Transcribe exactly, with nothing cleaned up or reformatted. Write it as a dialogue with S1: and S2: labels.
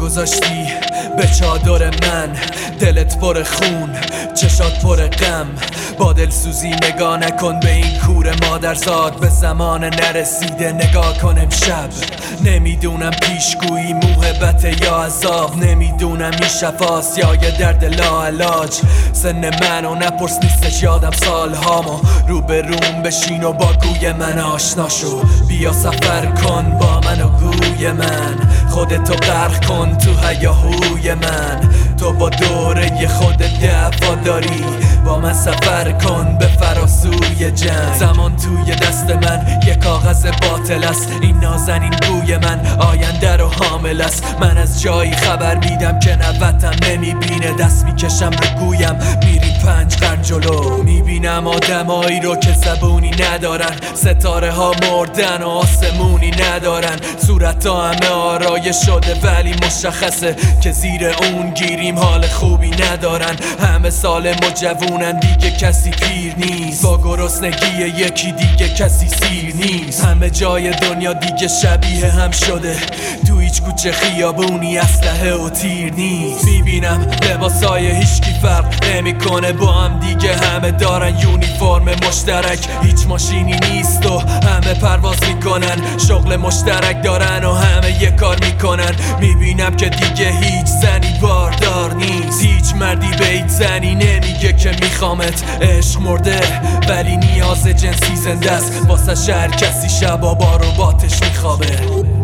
S1: گذاشتی به چادر من، دلت پر خون، چشات پر غم. با دلسوزی نگاه نکن به این کور مادرزاد، به زمان نرسیده نگاه کن امشب. نمیدونم پیشگویی محبت یا عذاب، نمیدونم این شفاست یا یه درد لاعلاج. سن منو نپرس نیستش یادم سالهامو، رو به روم بشین و با گوی من آشنا شو. بیا سفر کن با من و گوی من، خودتو غرق کن تو هیاهوی من. تو با دوره خودت دعوا داری، با من سفر کن به فراسوی جنگ. زمان توی دست من یه کاغذ باطل است، این نازنین گوی من آینده رو حامل است. من از جایی خبر میدم که نوتم نمیبینه، دست میکشم رو گویم میریم پنج قرن جلو. میبینم آدمایی رو که زبونی ندارن، ستاره ها مردن و آسمونی ندارن. صورت ها همه آرایش شده ولی مشخصه که زیر اون گیریم حال خوبی ندارن. همه سالم و جوونن دیگه کسی پیر نیست، با گرسنگی یکی دیگه کسی سیر نیست. همه جای دنیا دیگه شبیه هم شده، تو هیچ کوچه خیابونی اسلحه و تیر نیست. میبینم لباسای هیچکی فرق نمیکنه با هم دیگه، همه دارن یونیفرم مشترک، هیچ ماشینی نیست و همه پرواز میکنن. شغل مشترک دارن و همه یه کار میکنن. میبینم که دیگه هیچ زنی باردار نیست، هیچ مردی به هیچ زنی نمیگه که میخوامت. عشق مرده ولی نیاز جنسی زنده است، واسه هر کسی شبا با رباتش میخوابه.